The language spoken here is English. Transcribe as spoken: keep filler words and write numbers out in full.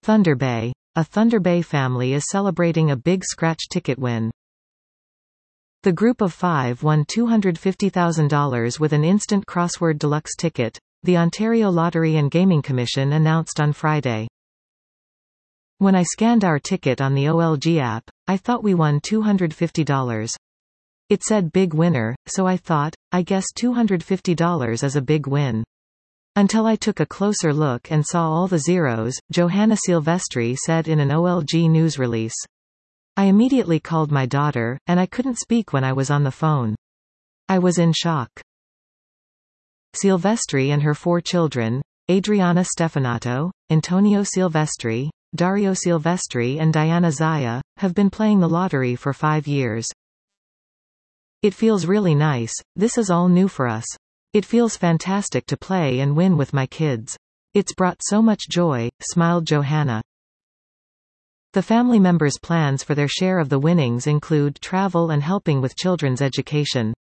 Thunder Bay. A Thunder Bay family is celebrating a big scratch ticket win. The group of five won two hundred fifty thousand dollars with an instant crossword deluxe ticket, the Ontario Lottery and Gaming Commission announced on Friday. When I scanned our ticket on the O L G app, I thought we won two hundred fifty dollars. It said big winner, so I thought, I guess two hundred fifty dollars is a big win. Until I took a closer look and saw all the zeros, Johanna Silvestri said in an O L G news release. I immediately called my daughter, and I couldn't speak when I was on the phone. I was in shock. Silvestri and her four children, Adriana Stefanato, Antonio Silvestri, Dario Silvestri and Diana Zaya, have been playing the lottery for five years. It feels really nice, this is all new for us. It feels fantastic to play and win with my kids. It's brought so much joy, smiled Johanna. The family members' plans for their share of the winnings include travel and helping with children's education.